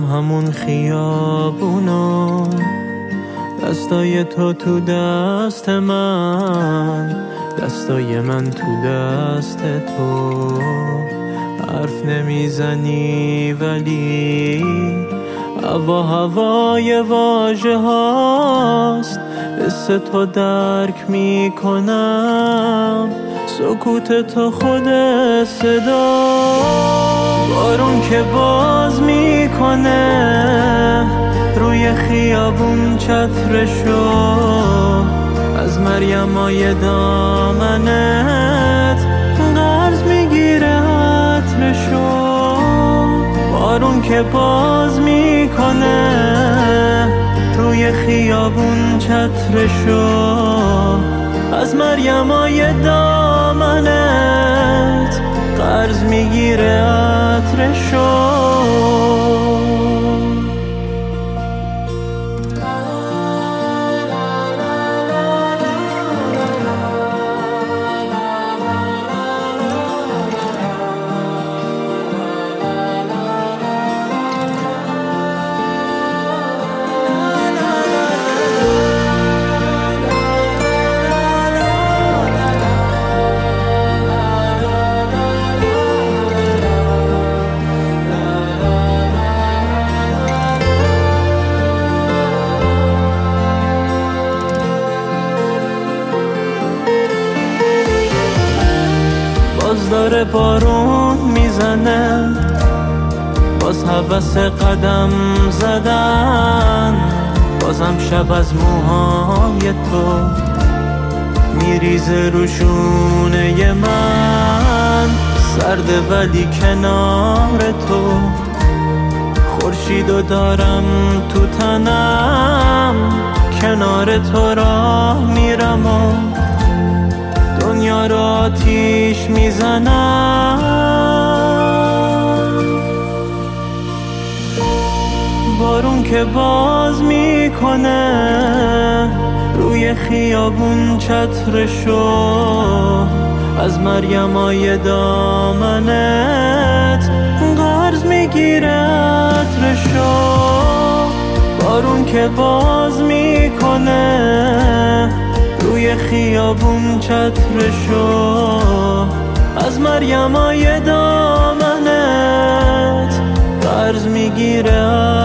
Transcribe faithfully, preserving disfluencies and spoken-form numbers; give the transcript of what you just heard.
میرم همون خیابونو، دستای تو تو دست من، دستای من تو دست تو. حرف نمیزنی ولی هوا هوای واژه هاست، حس تو درک میکنم، سکوت تو خود صدا. بارون که باز میکنه روی خیابون چترشو، از مریمای دامنت قرض میگیره عطرشو. بارون که باز میکنه روی خیابون چترشو، از مریمای دامنت قرض میگیره عطرشو. باز داره بارون میزنه، باز هوس قدم زدن، بازم شب از موهای تو میریزه رو شونه من. سرده ولی کنار تو، خورشیدو دارم تو تنم، کنار تو راه میرم و دنیا رو آتیش میزنم. بارون که باز میکنه روی خیابون چترشو، از مریمای دامنت قرض میگیره عطرشو. بارون که باز میکنه روی خیابون چترشو، از مریمای دامنت قرض میگیره